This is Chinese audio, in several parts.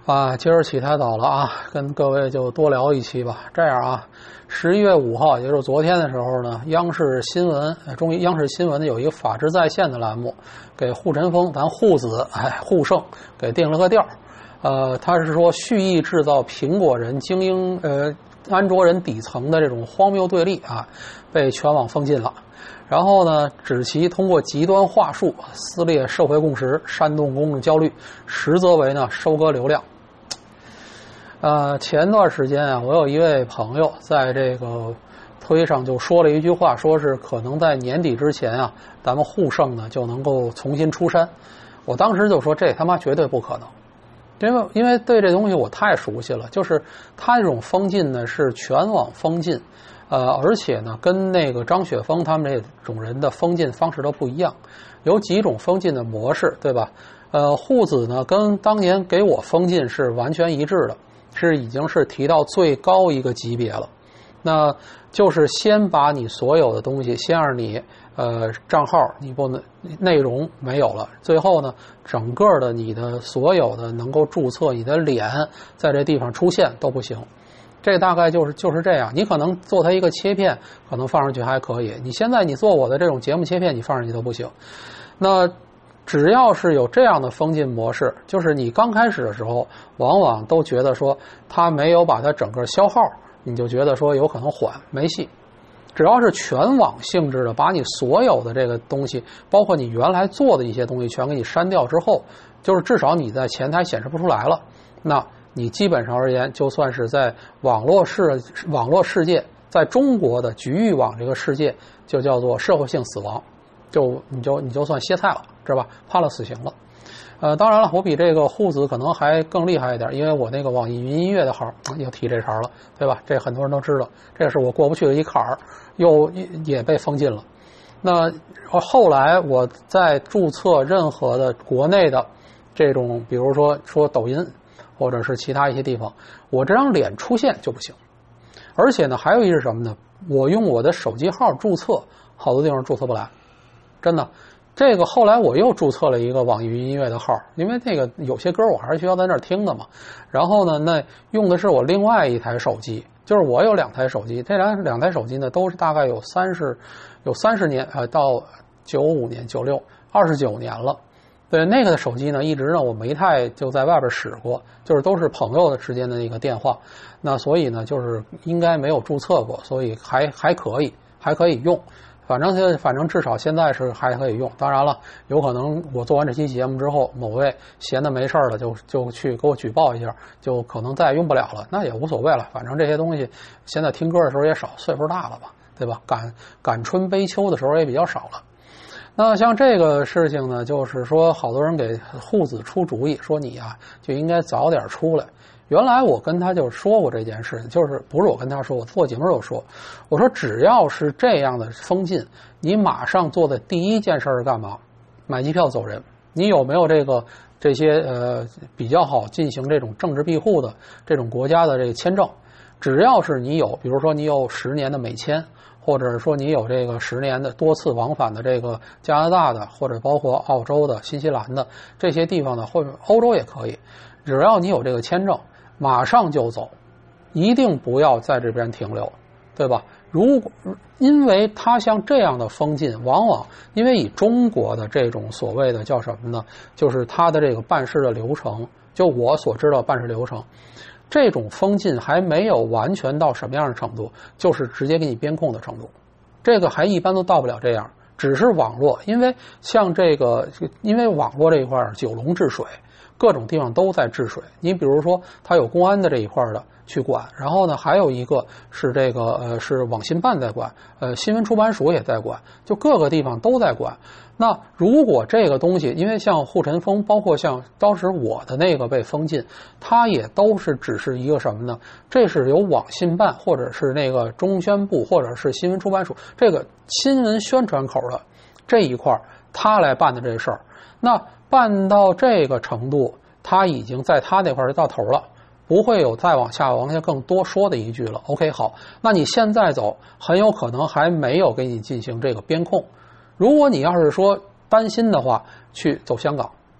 啊，今儿起太早了啊，跟各位就多聊一期吧。这样啊，11月5号，也就是昨天的时候呢，央视新闻呢有一个法治在线的栏目，给护尘风咱护子护圣给定了个调。他是说蓄意制造苹果人安卓人底层的这种荒谬对立啊，被全网封禁了。然后呢，指其通过极端话术撕裂社会共识，煽动公众焦虑，实则为呢收割流量。前段时间啊，我有一位朋友在这个推上就说了一句话，说是可能在年底之前啊，咱们护圣呢就能够重新出山。我当时就说这他妈绝对不可能，因为对这东西我太熟悉了，就是他这种封禁呢是全网封禁，而且呢跟那个张雪峰他们这种人的封禁方式都不一样，有几种封禁的模式，对吧？护子呢跟当年给我封禁是完全一致的。已经是提到最高一个级别了，那就是先把你所有的东西，先让你账号你不能内容没有了，最后呢，整个的你的所有的能够注册你的脸在这地方出现都不行。这大概就是这样。你可能做它一个切片，可能放上去还可以。你现在你做我的这种节目切片，你放上去都不行。那只要是有这样的封禁模式，就是你刚开始的时候往往都觉得说它没有把它整个消耗，你就觉得说有可能缓，没戏。只要是全网性质的，把你所有的这个东西，包括你原来做的一些东西全给你删掉之后，就是至少你在前台显示不出来了，那你基本上而言就算是在网络世界，在中国的局域网这个世界就叫做社会性死亡，你就算歇菜了，知道吧？判了死刑了。当然了，我比这个护子可能还更厉害一点，因为我那个网易云音乐的号又提这茬了，对吧？这很多人都知道，这是我过不去的一坎儿，也被封禁了。那后来我在注册任何的国内的这种，比如说抖音或者是其他一些地方，我这张脸出现就不行。而且呢，还有一是什么呢？我用我的手机号注册，好多地方注册不来，真的。这个后来我又注册了一个网易云音乐的号，因为那个有些歌我还是需要在那儿听的嘛。然后呢，那用的是我另外一台手机，就是我有两台手机，这两台手机呢都是大概有30年到95年96 29年了。对，那个的手机呢，一直呢我没太就在外边使过，就是都是朋友之间的那个电话。那所以呢，就是应该没有注册过，所以还可以用。反正至少现在是还可以用。当然了，有可能我做完这期节目之后，某位闲的没事了就去给我举报一下，就可能再也用不了了，那也无所谓了。反正这些东西现在听歌的时候也少，岁数大了吧，对吧？感春悲秋的时候也比较少了。那像这个事情呢，就是说好多人给护子出主意，说你啊就应该早点出来。原来我跟他就说过这件事，就是不是我跟他说，我做节目时候说，我说只要是这样的封禁，你马上做的第一件事是干嘛？买机票走人。你有没有这些比较好进行这种政治庇护的这种国家的这个签证？只要是你有，比如说你有10年的美签，或者说你有这个10年的多次往返的这个加拿大的，或者包括澳洲的、新西兰的这些地方的，或者欧洲也可以，只要你有这个签证，马上就走，一定不要在这边停留，对吧？因为它像这样的封禁，往往因为以中国的这种所谓的叫什么呢？就是它的这个办事的流程，就我所知道办事流程，这种封禁还没有完全到什么样的程度，就是直接给你边控的程度，这个还一般都到不了这样，只是网络，因为网络这一块九龙治水。各种地方都在治水，你比如说它有公安的这一块的去管，然后呢还有一个是是网信办在管，新闻出版署也在管，就各个地方都在管。那如果这个东西，因为像护尘风，包括像当时我的那个被封禁，它也都是只是一个什么呢？这是由网信办或者是那个中宣部或者是新闻出版署这个新闻宣传口的这一块，他来办的这事儿。那办到这个程度，他已经在他那块就到头了，不会有再往下更多说的一句了。OK， 好，那你现在走，很有可能还没有给你进行这个边控。如果你要是说担心的话，去走香港，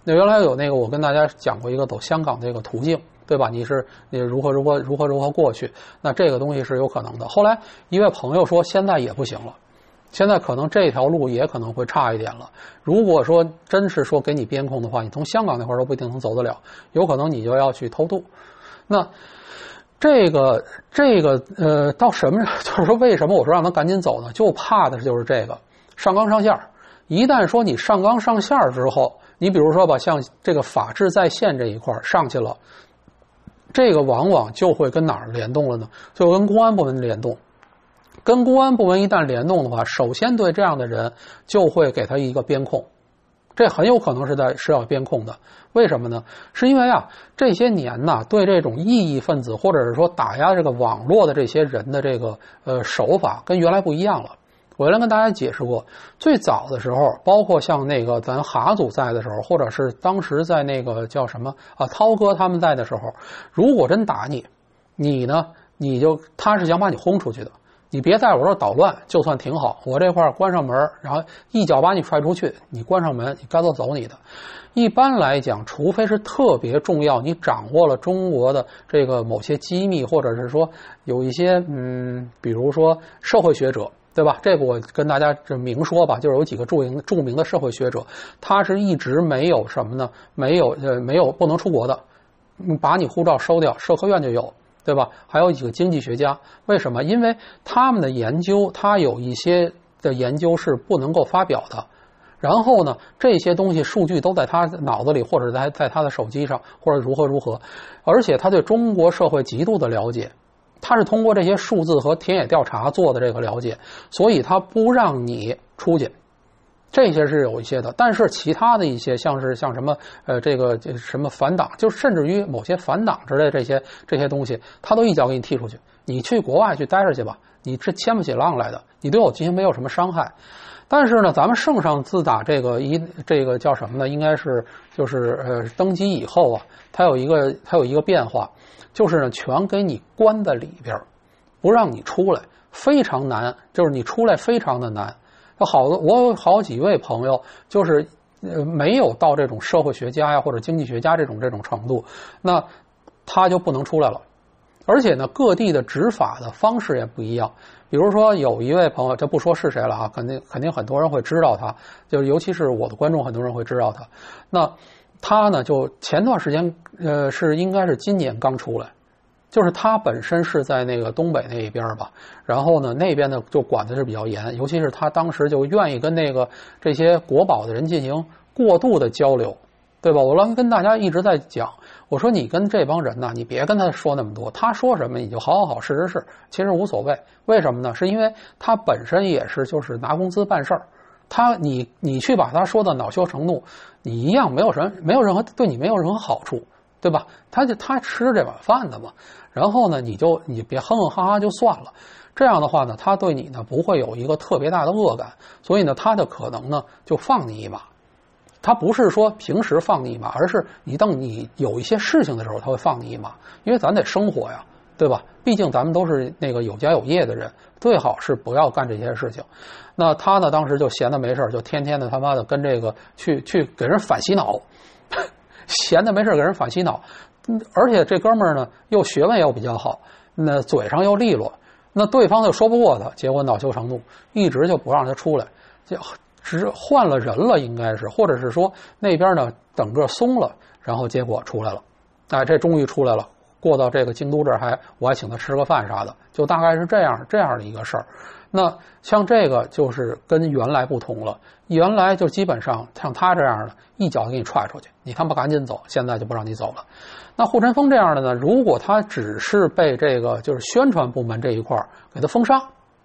那原来有那个我跟大家讲过一个走香港这个途径，对吧？你如何过去，那这个东西是有可能的。后来一位朋友说现在也不行了，现在可能这条路也可能会差一点了。如果说真是说给你边控的话，你从香港那块都不一定能走得了，有可能你就要去偷渡。那这个到什么就是说为什么我说让他赶紧走呢？就怕的就是这个上纲上线。一旦说你上纲上线之后，你比如说吧，像这个法治在线这一块上去了，这个往往就会跟哪儿联动了呢？就跟公安部门联动。跟公安部门一旦联动的话，首先对这样的人就会给他一个边控，这很有可能是要边控的。为什么呢？是因为啊，这些年呢，对这种异议分子或者是说打压这个网络的这些人的这个手法跟原来不一样了。我原来跟大家解释过，最早的时候，包括像那个咱哈组在的时候，或者是当时在那个叫什么啊涛哥他们在的时候，如果真打你，你呢，他是想把你轰出去的。你别在我这儿捣乱，就算挺好。我这块关上门，然后一脚把你踹出去，你关上门，你该走你的。一般来讲，除非是特别重要，你掌握了中国的这个某些机密，或者是说有一些比如说社会学者，对吧？这个我跟大家明说吧，就是有几个著名的社会学者，他是一直没有什么呢？没有不能出国的，把你护照收掉，社科院就有。对吧？还有几个经济学家，为什么？因为他们的研究，他有一些的研究是不能够发表的。然后呢，这些东西数据都在他脑子里，或者在他的手机上，或者如何。而且他对中国社会极度的了解，他是通过这些数字和田野调查做的这个了解，所以他不让你出去。这些是有一些的，但是其他的一些像什么这个什么反党，就甚至于某些反党之类这些东西，他都一脚给你踢出去。你去国外去待着去吧，你这牵不起浪来的，你对我进行没有什么伤害。但是呢，咱们圣上自打这个叫什么呢？应该是就是登基以后啊，它有一个变化，就是呢全给你关在里边，不让你出来，非常难，就是你出来非常的难。我有好几位朋友，就是没有到这种社会学家呀或者经济学家这种程度，那他就不能出来了。而且呢，各地的执法的方式也不一样。比如说有一位朋友，这不说是谁了啊，肯定很多人会知道他，就是尤其是我的观众，很多人会知道他。那他呢，就前段时间应该是今年刚出来。就是他本身是在那个东北那一边吧，然后呢那边呢就管的是比较严，尤其是他当时就愿意跟这些国保的人进行过度的交流，对吧？我跟大家一直在讲，我说你跟这帮人呢，你别跟他说那么多，他说什么你就好事实是，其实无所谓。为什么呢？是因为他本身也是就是拿工资办事儿，你去把他说的恼羞成怒，你一样没有任何对你没有任何好处。对吧？他吃这碗饭的嘛，然后呢，你别哼哼哈哈就算了。这样的话呢，他对你呢不会有一个特别大的恶感，所以呢，他的可能呢就放你一马。他不是说平时放你一马，而是等你有一些事情的时候，他会放你一马，因为咱得生活呀，对吧？毕竟咱们都是那个有家有业的人，最好是不要干这些事情。那他呢，当时就闲的没事，就天天的他妈的跟这个去给人反洗脑。闲的没事给人反洗脑，而且这哥们儿呢又学问又比较好，那嘴上又利落，那对方就说不过他，结果恼羞成怒，一直就不让他出来，就只换了人了，应该是，或者是说那边呢整个松了，然后结果出来了，哎，这终于出来了，过到这个京都这儿我还请他吃个饭啥的，就大概是这样的一个事儿。那像这个就是跟原来不同了，原来就基本上像他这样的一脚给你踹出去，你他妈赶紧走，现在就不让你走了。那护晨风这样的呢，如果他只是被这个就是宣传部门这一块给他封杀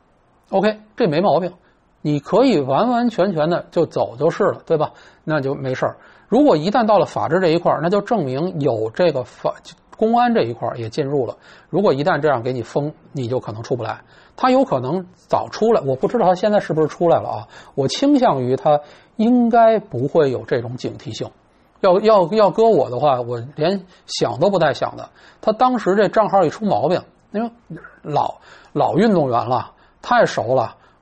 ，OK， 这没毛病，你可以完完全全的就走就是了，对吧？那就没事儿。如果一旦到了法治这一块，那就证明有这个公安这一块也进入了。如果一旦这样给你封，你就可能出不来。他有可能早出来，我不知道他现在是不是出来了啊？我倾向于他应该不会有这种警惕性。要搁我的话，我连想都不带想的。他当时这账号一出毛病，因为老运动员了，太熟了。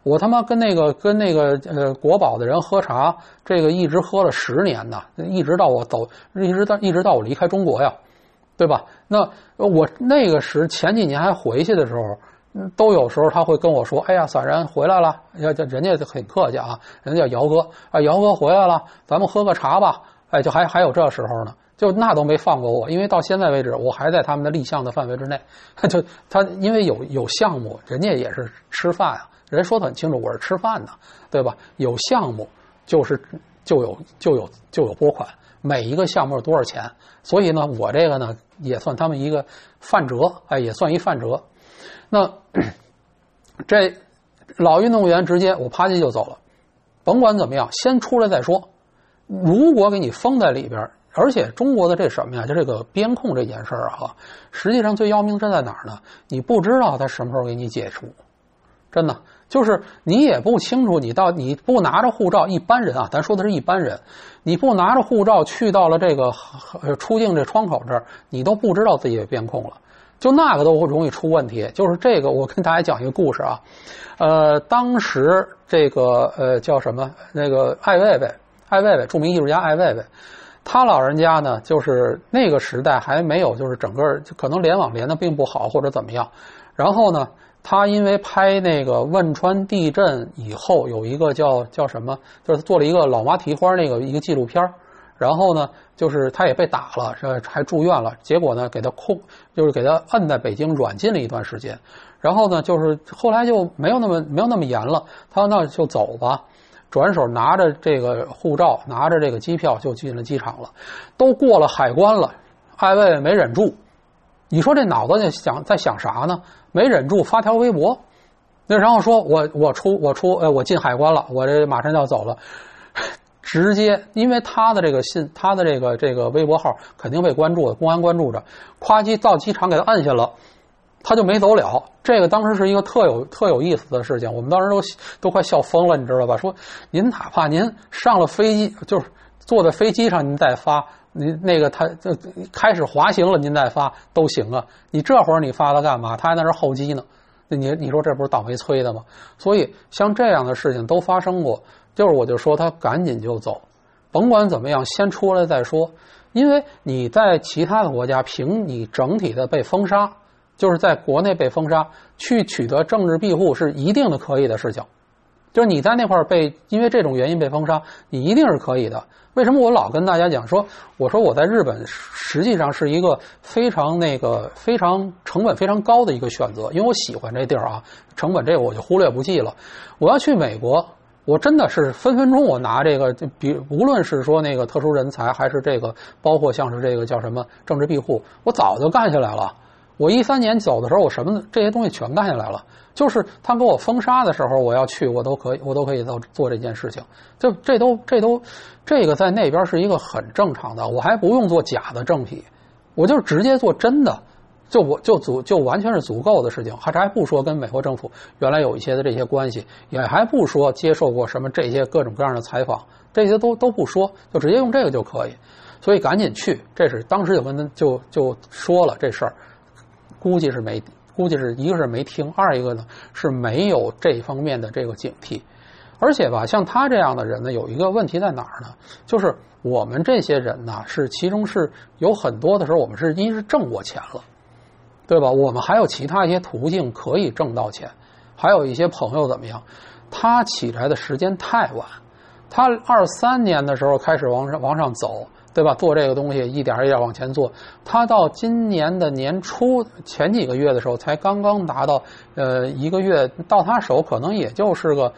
我他妈跟那个国宝的人喝茶，这个一直喝了10年呢，一直到我走，一直到我离开中国呀，对吧？那我那个前几年还回去的时候，都有时候他会跟我说：“哎呀，散人回来了。”人家很客气啊，人家叫姚哥啊，姚哥回来了，咱们喝个茶吧。哎，就还有这时候呢，就那都没放过我，因为到现在为止，我还在他们的立项的范围之内。就他因为有项目，人家也是吃饭啊，人说得很清楚，我是吃饭的，对吧？有项目就有拨款，每一个项目是多少钱，所以呢，我这个呢也算他们一个饭辙，哎，也算一饭辙。那这老运动员直接我啪叽就走了，甭管怎么样，先出来再说。如果给你封在里边，而且中国的这什么呀，就这个边控这件事儿啊，实际上最要命是在哪儿呢？你不知道他什么时候给你解除，真的就是你也不清楚，你不拿着护照，一般人啊，咱说的是一般人，你不拿着护照去到了这个出境这窗口这儿，你都不知道自己被边控了。就那个都容易出问题，就是这个，我跟大家讲一个故事啊，当时这个叫什么？那个艾未未，著名艺术家艾未未，他老人家呢，就是那个时代还没有，就是整个可能联网连的并不好或者怎么样，然后呢，他因为拍那个汶川地震以后，有一个叫什么，就是做了一个老妈蹄花那个一个纪录片。然后呢，就是他也被打了，还住院了。结果呢，给他摁在北京软禁了一段时间。然后呢，就是后来就没有那么严了。他说那就走吧，转手拿着这个护照，拿着这个机票就进了机场了。都过了海关了，艾未没忍住。你说这脑子在想啥呢？没忍住发条微博，那然后说我进海关了，我这马上就要走了。直接，因为他的这个微博号肯定被关注的，公安关注着，夸叽到机场给他摁下了，他就没走了。这个当时是一个特有意思的事情，我们当时都快笑疯了，你知道吧？说您哪怕您上了飞机，就是坐在飞机上您再发，您那个他就开始滑行了您再发都行啊。你这会儿你发它干嘛？他还在那候机呢。你说这不是倒霉催的吗？所以像这样的事情都发生过。就是我就说他赶紧就走，甭管怎么样，先出来再说。因为你在其他的国家，凭你整体的被封杀，就是在国内被封杀，去取得政治庇护是一定的可以的事情。就是你在那块因为这种原因被封杀，你一定是可以的。为什么我老跟大家讲说，我说我在日本实际上是一个非常成本非常高的一个选择，因为我喜欢这地儿啊，成本这个我就忽略不计了。我要去美国。我真的是分分钟我拿这个，无论是说那个特殊人才，还是这个包括像是这个叫什么政治庇护，我早就干下来了。我13年走的时候，我这些东西全干下来了。就是他给我封杀的时候，我要去，我都可以做这件事情。这个在那边是一个很正常的，我还不用做假的正体，我就直接做真的。就完全是足够的事情，还不说跟美国政府原来有一些的这些关系，也还不说接受过什么这些各种各样的采访，这些都不说，就直接用这个就可以。所以赶紧去，这是当时就跟他就说了这事儿，估计是一个是没听，二一个呢是没有这方面的这个警惕。而且吧，像他这样的人呢，有一个问题在哪儿呢？就是我们这些人呢，其中是有很多的时候，我们是挣过钱了。对吧？我们还有其他一些途径可以挣到钱，还有一些朋友怎么样？他起来的时间太晚，他23年的时候开始往上走，对吧？做这个东西一点一点往前做，他到今年的年初前几个月的时候才刚刚达到一个月到他手可能也就是个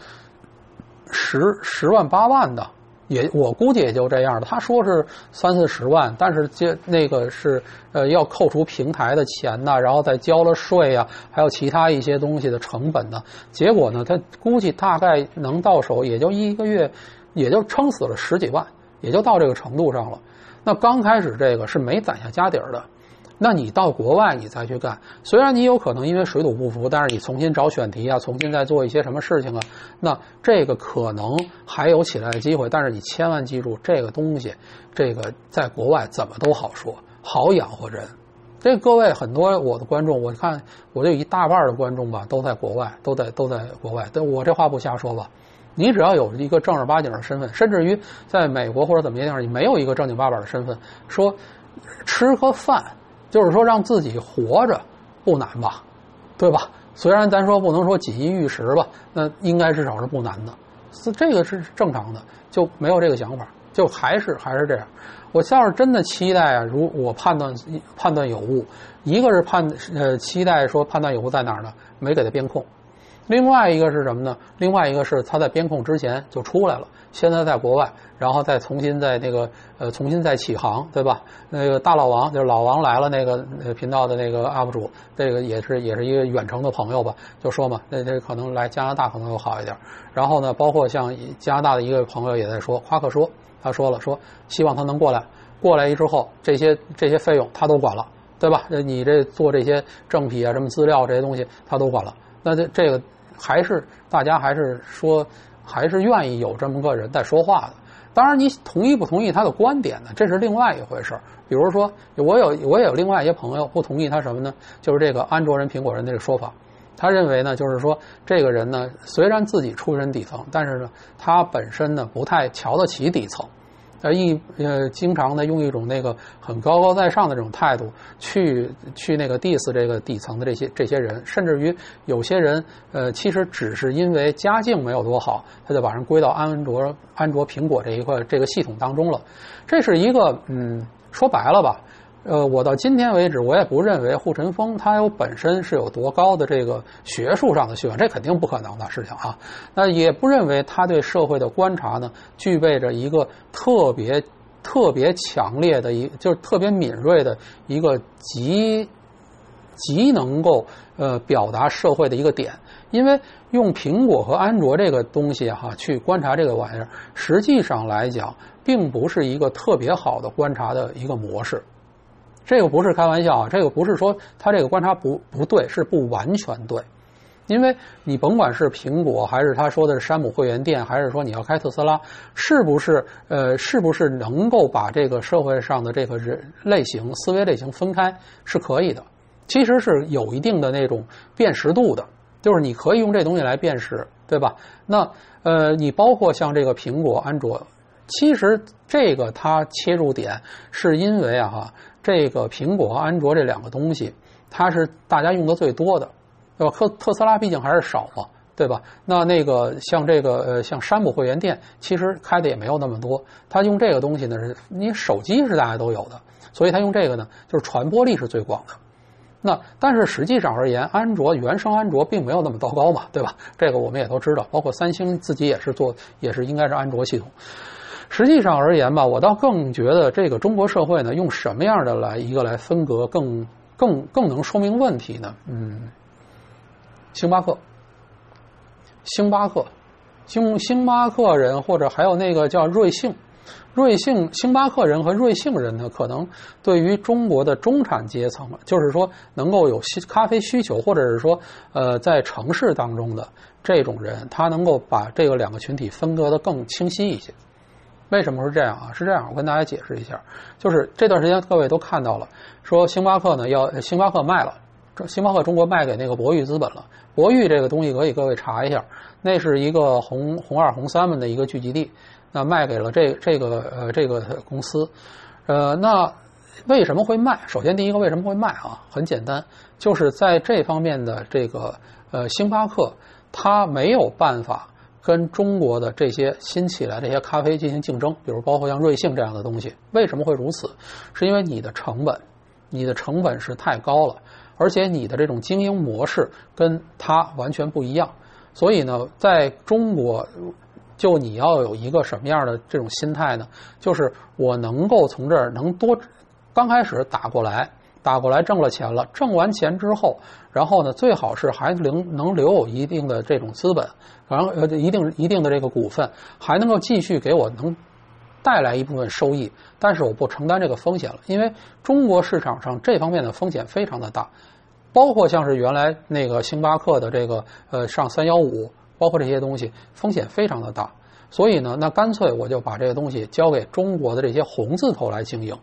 10万8万的。我估计也就这样的。他说是30-40万，但是那个是要扣除平台的钱呐，然后再交了税啊，还有其他一些东西的成本呢。结果呢，他估计大概能到手也就一个月，也就撑死了10几万，也就到这个程度上了。那刚开始这个是没攒下家底儿的。那你到国外你再去干，虽然你有可能因为水土不服，但是你重新找选题啊，重新再做一些什么事情啊，那这个可能还有起来的机会。但是你千万记住，这个东西，这个在国外怎么都好说，好养活人， 这各位很多我的观众，我看我就一大半的观众吧，都在国外，都在国外。但我这话不瞎说吧？你只要有一个正儿八经的身份，甚至于在美国或者怎么样，你没有一个正经八百的身份，说吃个饭，就是说让自己活着不难吧，对吧？虽然咱说不能说锦衣玉食吧，那应该至少是不难的，这个是正常的，就没有这个想法，就还是这样。我要是真的期待啊，如我判断有误，一个是期待说判断有误在哪儿呢？没给他边控。另外一个是什么呢？另外一个是他在边控之前就出来了，现在在国外，然后再重新在重新再起航，对吧？那个大老王就是老王来了那个频道的那个 UP 主，这个也是一个远程的朋友吧，就说嘛，这可能来加拿大可能会好一点。然后呢，包括像加拿大的一个朋友也在说，夸克说，他说了，说希望他能过来之后，这些费用他都管了，对吧？你这做这些正批啊、什么资料这些东西他都管了，那这个。还是大家还是说还是愿意有这么个人在说话的。当然你同意不同意他的观点呢，这是另外一回事。比如说我也有另外一些朋友不同意他什么呢，就是这个安卓人苹果人的这个说法。他认为呢，就是说这个人呢虽然自己出身底层，但是呢他本身呢不太瞧得起底层，经常呢用一种那个很高高在上的这种态度去那个 diss 这个底层的这些人，甚至于有些人其实只是因为家境没有多好，他就把人归到安卓苹果这个系统当中了。这是一个说白了吧。我到今天为止，我也不认为护城风它本身是有多高的这个学术上的学问，这肯定不可能的事情啊。那也不认为他对社会的观察呢，具备着一个特别强烈的就是特别敏锐的一个极能够表达社会的一个点。因为用苹果和安卓这个东西去观察这个玩意儿，实际上来讲，并不是一个特别好的观察的一个模式。这个不是开玩笑啊，这个不是说他这个观察不对，是不完全对。因为你甭管是苹果，还是他说的是山姆会员店，还是说你要开特斯拉，是不是能够把这个社会上的这个思维类型分开，是可以的。其实是有一定的那种辨识度的，就是你可以用这东西来辨识，对吧？那你包括像这个苹果、安卓，其实这个它切入点是因为这个苹果和安卓这两个东西，它是大家用的最多的，对吧？特斯拉毕竟还是少嘛，对吧？那个像这个像山姆会员店，其实开的也没有那么多。他用这个东西呢，你手机是大家都有的，所以他用这个呢，就是传播力是最广的。那但是实际上而言，原生安卓并没有那么糟糕嘛，对吧？这个我们也都知道，包括三星自己也是应该是安卓系统。实际上而言吧，我倒更觉得这个中国社会呢，用什么样的来分隔更能说明问题呢？星巴克人，或者还有那个叫瑞幸，星巴克人和瑞幸人呢，可能对于中国的中产阶层，就是说能够有咖啡需求，或者是说在城市当中的这种人，他能够把这个两个群体分割得更清晰一些。为什么是这样啊？是这样，我跟大家解释一下，就是这段时间各位都看到了，说星巴克卖了，星巴克中国卖给那个博裕资本了。博裕这个东西可以各位查一下，那是一个红2、红3们的一个聚集地，那卖给了这个公司。那为什么会卖？首先第一个为什么会卖啊？很简单，就是在这方面的这个星巴克，它没有办法跟中国的这些新起来这些咖啡进行竞争，比如包括像瑞幸这样的东西。为什么会如此？是因为你的成本是太高了，而且你的这种经营模式跟它完全不一样。所以呢，在中国，就你要有一个什么样的这种心态呢？就是我能够从这儿刚开始打过来挣了钱了，挣完钱之后，然后呢，最好是还能留有一定的这种资本，然后一定的这个股份，还能够继续给我能带来一部分收益，但是我不承担这个风险了，因为中国市场上这方面的风险非常的大，包括像是原来那个星巴克的这个上315，包括这些东西风险非常的大，所以呢，那干脆我就把这个东西交给中国的这些红字头来经营。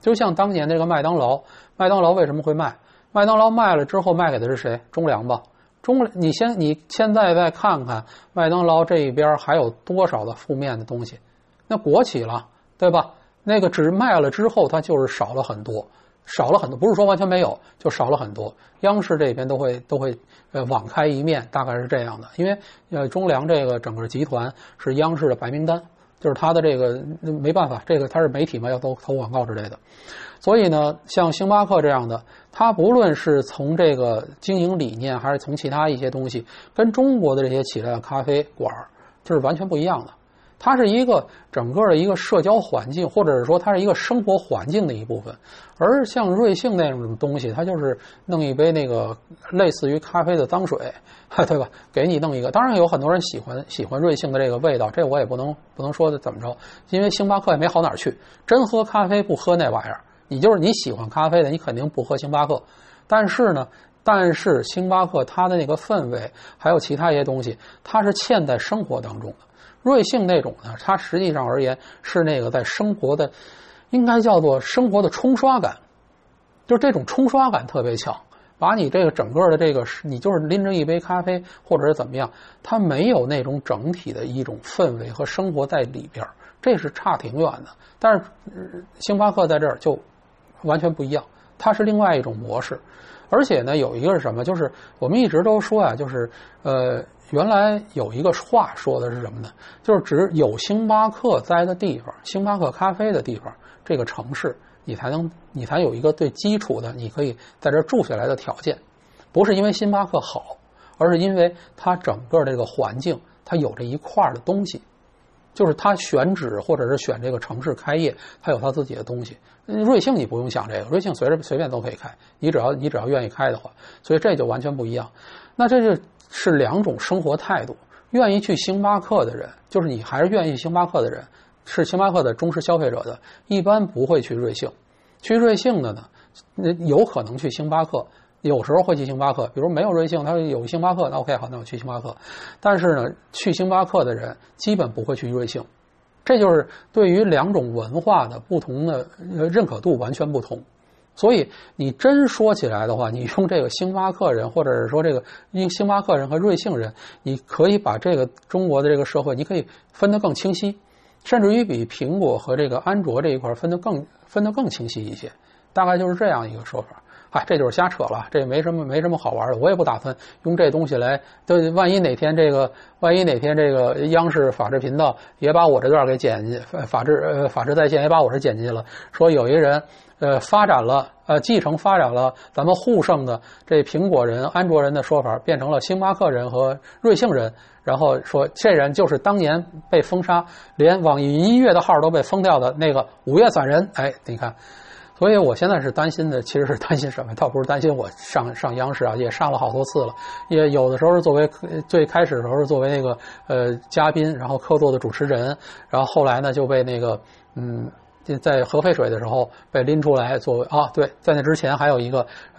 就像当年这个麦当劳，麦当劳为什么会卖？麦当劳卖了之后卖给的是谁？中粮吧。你现在再看看麦当劳这一边还有多少的负面的东西？那国企了，对吧？那个只卖了之后，它就是少了很多，不是说完全没有，就少了很多。央视这边都会网开一面，大概是这样的。因为中粮这个整个集团是央视的白名单，就是它的这个没办法，这个它是媒体嘛，要投广告之类的。所以呢，像星巴克这样的，它不论是从这个经营理念，还是从其他一些东西，跟中国的这些起来的咖啡馆就是完全不一样的。它是一个整个的一个社交环境，或者是说它是一个生活环境的一部分。而像瑞幸那种东西，它就是弄一杯那个类似于咖啡的脏水，对吧？给你弄一个。当然有很多人喜欢瑞幸的这个味道，这我也不能说的怎么着，因为星巴克也没好哪儿去。真喝咖啡不喝那玩意儿，你喜欢咖啡的，你肯定不喝星巴克。但是星巴克它的那个氛围，还有其他一些东西，它是嵌在生活当中的。瑞幸那种呢，它实际上而言是那个在生活的，应该叫做生活的冲刷感，就是这种冲刷感特别强，把你这个整个的这个，你就是拎着一杯咖啡或者是怎么样，它没有那种整体的一种氛围和生活在里边，这是差挺远的。但是星巴克在这儿就完全不一样，它是另外一种模式。而且呢，有一个是什么？就是我们一直都说啊，就是原来有一个话说的是什么呢？就是只有星巴克在的地方，星巴克咖啡的地方，这个城市你才有一个最基础的，你可以在这住下来的条件。不是因为星巴克好，而是因为它整个这个环境，它有这一块的东西。就是他选址或者是选这个城市开业，他有他自己的东西。瑞幸你不用想这个，瑞幸随便都可以开，你只要愿意开的话，所以这就完全不一样。那这就是两种生活态度。愿意去星巴克的人，就是你还是愿意星巴克的人，是星巴克的忠实消费者的，一般不会去瑞幸。去瑞幸的呢，有可能去星巴克。有时候会去星巴克，比如没有瑞幸，他有星巴克，那 OK 好，那我去星巴克。但是呢，去星巴克的人基本不会去瑞幸，这就是对于两种文化的不同的认可度完全不同。所以你真说起来的话，你用这个星巴克人，或者是说这个星巴克人和瑞幸人，你可以把这个中国的这个社会，你可以分得更清晰，甚至于比苹果和这个安卓这一块分得更清晰一些。大概就是这样一个说法。这就是瞎扯了，这没什么好玩的。我也不打算用这东西来，万一哪天这个央视法制频道也把我这段给剪进，法制在线也把我这剪进去了，说有一个人继承发展了咱们沪盛的这苹果人、安卓人的说法，变成了星巴克人和瑞幸人，然后说这人就是当年被封杀，连网易云音乐的号都被封掉的那个五月散人。你看。所以我现在是担心的，其实是担心什么？倒不是担心我上央视啊，也上了好多次了，也有的时候是作为最开始的时候是作为那个嘉宾，然后客座的主持人，然后后来呢就被那个在核废水的时候被拎出来作为对，在那之前还有一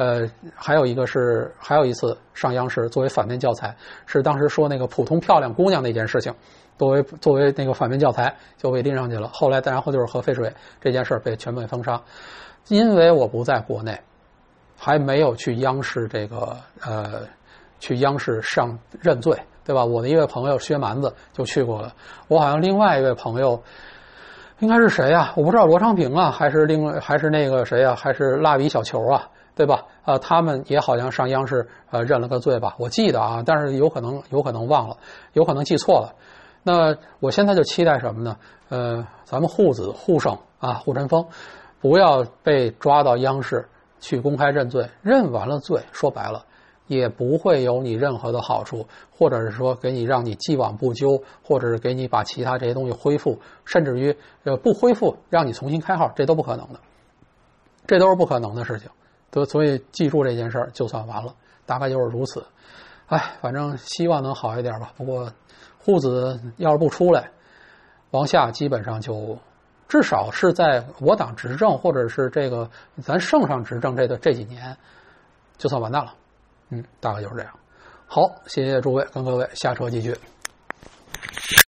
次上央视作为反面教材，是当时说那个普通漂亮姑娘那件事情。作为那个反面教材就被拎上去了，然后就是核废水这件事被全被封杀，因为我不在国内，还没有去央视去央视上认罪，对吧？我的一位朋友薛蛮子就去过了，我好像另外一位朋友应该是谁啊？我不知道罗昌平啊，还是那个谁啊？还是蜡笔小球啊？对吧？他们也好像上央视认了个罪吧？我记得啊，但是有可能忘了，有可能记错了。那我现在就期待什么呢？咱们沪盛啊，沪晨风，不要被抓到央视去公开认罪，认完了罪，说白了也不会有你任何的好处，或者是说让你既往不咎，或者是给你把其他这些东西恢复，甚至于不恢复，让你重新开号，这都不可能的，这都是不可能的事情。所以记住这件事儿就算完了，大概就是如此。反正希望能好一点吧。不过沪子要是不出来，往下基本上就至少是在我党执政或者是这个咱圣上执政这几年，就算完蛋了。大概就是这样。好，谢谢诸位，跟各位下车继续。